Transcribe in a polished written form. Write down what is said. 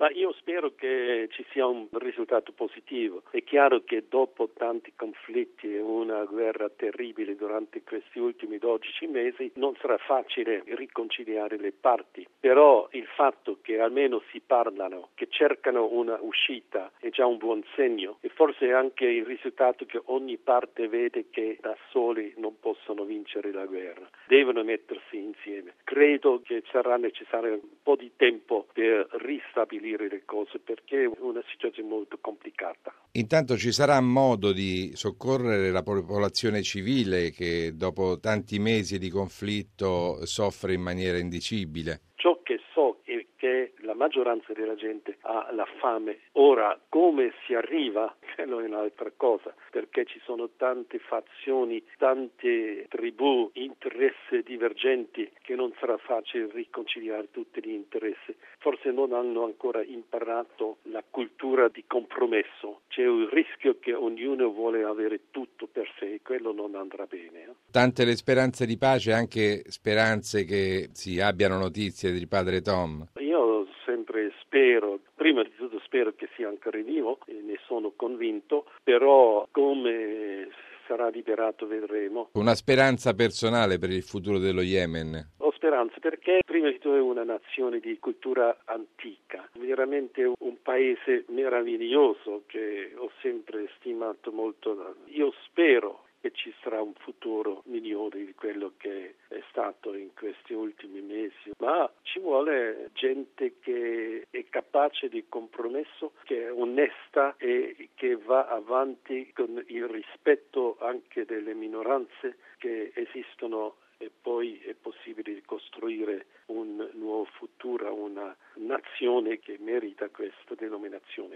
Ma io spero che ci sia un risultato positivo. È chiaro che dopo tanti conflitti e una guerra terribile durante questi ultimi 12 mesi non sarà facile riconciliare le parti, però il fatto che almeno si parlano, che cercano una uscita è già un buon segno, e forse anche il risultato che ogni parte vede che da soli non possono vincere la guerra, devono mettersi insieme. Credo che sarà necessario un po' di tempo per ristabilire le cose, perché è una situazione molto complicata. Intanto ci sarà modo di soccorrere la popolazione civile che dopo tanti mesi di conflitto soffre in maniera indicibile. Ciò che so è che la maggioranza della gente ha la fame. Ora, come si arriva? Quello è un'altra cosa, perché ci sono tante fazioni, tante tribù, interessi divergenti, che non sarà facile riconciliare tutti gli interessi. Forse non hanno ancora imparato la cultura di compromesso. C'è il rischio che ognuno vuole avere tutto per sé e quello non andrà bene. Tante le speranze di pace, anche speranze che si abbiano notizie di padre Tom. Io sempre spero, prima di tutto spero che sia ancora vivo, e ne sono convinto, però come sarà liberato vedremo. Una speranza personale per il futuro dello Yemen. Ho speranza perché prima di tutto è una nazione di cultura antica, veramente un paese meraviglioso che ho sempre stimato molto. Io spero che ci sarà un futuro migliore di quello che è stato in questi ultimi mesi, ma ci vuole gente che è capace di compromesso, che è onesta e che va avanti con il rispetto anche delle minoranze che esistono, e poi è possibile costruire un nuovo futuro, una nazione che merita questa denominazione.